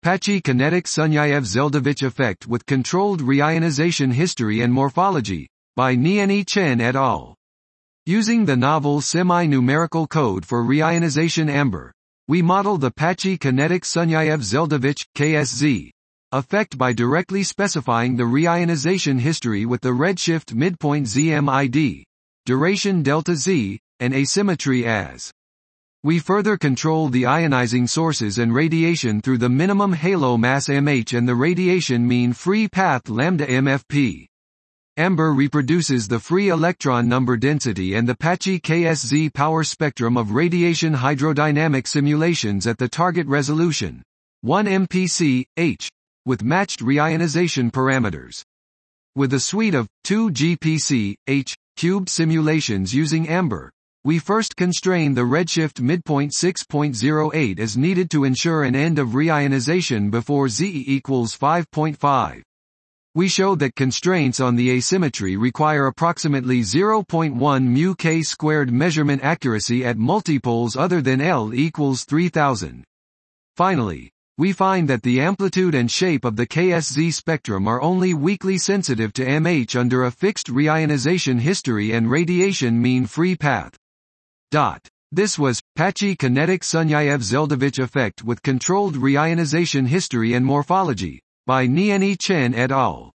Pachy-Kinetic-Sunyaev-Zeldovich effect with controlled reionization history and morphology, by Nieni Chen et al. Using the novel semi-numerical code for reionization amber, we model the Pachy-Kinetic-Sunyaev-Zeldovich (KSZ) effect by directly specifying the reionization history with the redshift midpoint ZMID, duration delta Z, and asymmetry as. We further control the ionizing sources and radiation through the minimum halo mass mH and the radiation mean free path lambda MFP. Amber reproduces the free electron number density and the Pachy-KSZ power spectrum of radiation hydrodynamic simulations at the target resolution, 1 mpc, h, with matched reionization parameters. With a suite of 2 GPC, h, cubed simulations using Amber, we first constrain the redshift midpoint 6.08 as needed to ensure an end of reionization before Z equals 5.5. We show that constraints on the asymmetry require approximately 0.1 mu k squared measurement accuracy at multipoles other than L equals 3000. Finally, we find that the amplitude and shape of the KSZ spectrum are only weakly sensitive to MH under a fixed reionization history and radiation mean free path. This was Pachy-Kinetic-Sunyaev-Zeldovich effect with controlled reionization history and morphology, by Nieni Chen et al.